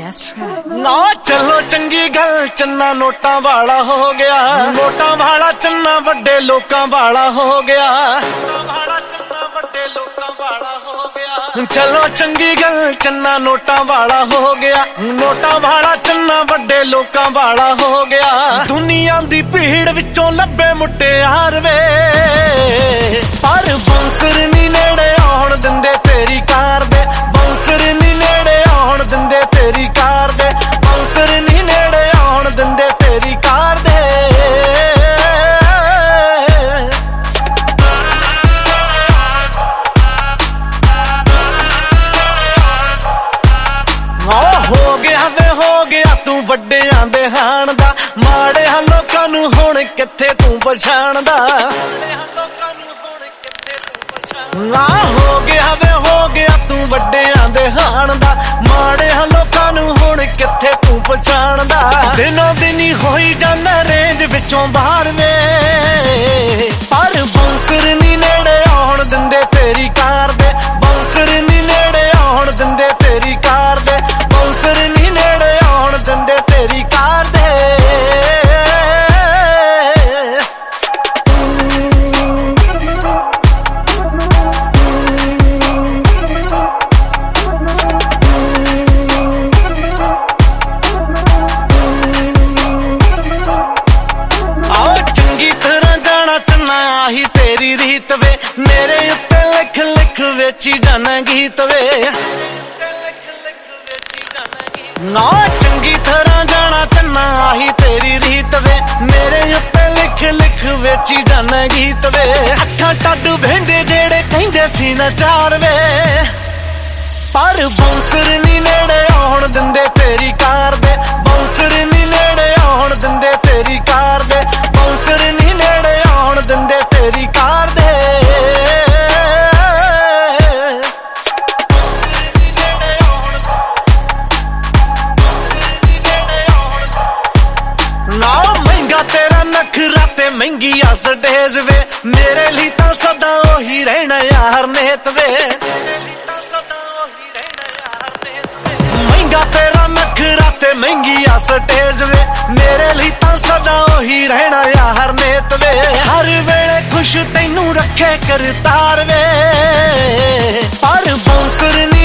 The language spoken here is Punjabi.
best tracks. ਨਾ ਚਲੋ ਚੰਗੀ ਗੱਲ ਚੰਨਾ ਨੋਟਾਂ ਵਾਲਾ ਹੋ ਗਿਆ, ਨੋਟਾਂ ਵਾਲਾ ਚੰਨਾ ਵੱਡੇ ਲੋਕਾਂ ਵਾਲਾ ਹੋ ਗਿਆ, ਨੋਟਾਂ ਵਾਲਾ ਚੰਨਾ ਵੱਡੇ ਲੋਕਾਂ ਵਾਲਾ ਹੋ ਗਿਆ। ਚਲੋ ਚੰਗੀ ਗੱਲ ਚੰਨਾ ਨੋਟਾਂ ਵਾਲਾ ਹੋ ਗਿਆ, ਨੋਟਾਂ ਵਾਲਾ ਚੰਨਾ ਵੱਡੇ ਲੋਕਾਂ ਵਾਲਾ ਹੋ ਗਿਆ। ਦੁਨੀਆ ਦੀ ਭੀੜ ਵਿੱਚੋਂ ਲੱਭੇ ਮੁਟਿਆਰ ਵੇ, ਪਰ ਬਾਂਸਰ ਨੀ ਨੇੜੇ ਆਉਣ ਦਿੰਦੇ ਤੇਰੀ ਕਾਰ ਦੇ, ਬਾਂਸਰ ਨੀ ਨੇੜੇ ਆਉਣ ਦਿੰਦੇ ਤੇਰੀ ਕਾਰ ਦੇ, ਬਾਂਸਰ ਨੀ ਨੇੜੇ ਆਉਣ ਦਿੰਦੇ ਤੇਰੀ ਕਾਰ ਦੇ। ਹੋ ਗਿਆ ਤੂੰ ਵੱਡਿਆਂ ਦੇ ਹਾਣ ਦਾ, ਮਾੜਿਆਂ ਲੋਕਾਂ ਨੂੰ ਹੁਣ ਕਿੱਥੇ ਤੂੰ ਪਛਾਣਦਾ, ਨਾ ਹੋ ਗਿਆ ਤੂੰ ਵੱਡਿਆਂ ਦੇ ਹਾਣ ਦਾ, ਮਾੜਿਆਂ ਲੋਕਾਂ ਨੂੰ ਹੁਣ ਕਿੱਥੇ ਤੂੰ ਪਛਾਣਦਾ। ਦਿਨੋਂ ਦਿਨੀ ਹੋਈ ਜਾਂਦਾ ਰੇਂਜ ਵਿੱਚੋਂ ਬਾਹਰ ਵੇ, ਪਰ ਬਾਂਸਰ ਨੀ ਨੇੜੇ ਆਉਣ ਦਿੰਦੇ ਤੇਰੀ ਕਾਰ ਦੇ, ਬਾਂਸਰ ਨੀ ਨੇੜੇ ਆਉਣ ਦਿੰਦੇ ਤੇਰੀ ਕਾਰ ਦੇ, ਬਾਂਸਰ ਨੀ ਨੇੜੇ ਆਉਣ ਦਿੰਦੇ ਤੇਰੀ ਕਾਰ ਦੇ। ਆਓ ਚੰਗੀ ਤਰ੍ਹਾਂ ਜਾਣਾ ਚੰਨਾ ਆਹੀ ਤੇਰੀ ਰੀਤ ਵੇ, ਮੇਰੇ ਉੱਤੇ ਲਿਖ ਲਿਖ ਵੇਚੀ ਜਾਣਾ ਗੀਤ ਵੇ, ਨਾ ਚੰਗੀ ਤਰ੍ਹਾਂ ਜਾਣਾ ਚੰਨਾ ਆਹੀ ਤੇਰੀ ਰੀਤ ਵੇ, ਮੇਰੇ ਉੱਤੇ ਲਿਖ ਲਿਖ ਵੇਚੀ ਜਾਣਾ ਗੀਤ ਵੇ। ਅੱਖਾਂ ਟੱਡ ਵਹਿੰਦੇ ਜਿਹੜੇ ਕਹਿੰਦੇ ਸੀ ਨਚਾਰ ਵੇ, ਪਰ ਬਾਂਸਰ ਨੀ ਨੇੜੇ ਆਉਣ ਦਿੰਦੇ ਤੇਰੀ ਕਾਰ ਦੇ, ਬਾਂਸਰ ਨੀ ਨੇੜੇ ਆਉਣ ਦਿੰਦੇ ਤੇਰੀ ਕਾਰ ਦੇ, ਬਾਂਸਰ ਨੀ ਨੇੜੇ ਆਉਣ ਦਿੰਦੇ ਤੇਰੀ ਕਾਰ ਦੇ। ਨਾ ਮਹਿੰਗਾ ਤੇਰਾ ਨਖਰਾ ਤੇ ਮਹਿੰਗੀ ਆ ਸਟੇਜ ਵੇ, ਮੇਰੇ ਲਈ ਤਾਂ ਸਦਾ ਉਹੀ ਰਹਿਣਾ ਯਾਰ ਨੇਤ ਵੇ, ਮਹਿੰਗਾ ਤੇਰਾ ਨਖਰਾ ਤੇ ਮਹਿੰਗੀ ਆ ਸਟੇਜ ਵੇ, ਮੇਰੇ ਲਈ ਤਾਂ ਸਦਾ ਉਹੀ ਰਹਿਣਾ ਯਾਰ ਨੇਤ ਵੇ। ਹਰ ਵੇਲੇ ਖੁਸ਼ ਤੈਨੂੰ ਰੱਖੇ ਕਰਤਾਰ ਵੇ, ਪਰ ਬਾਂਸਰ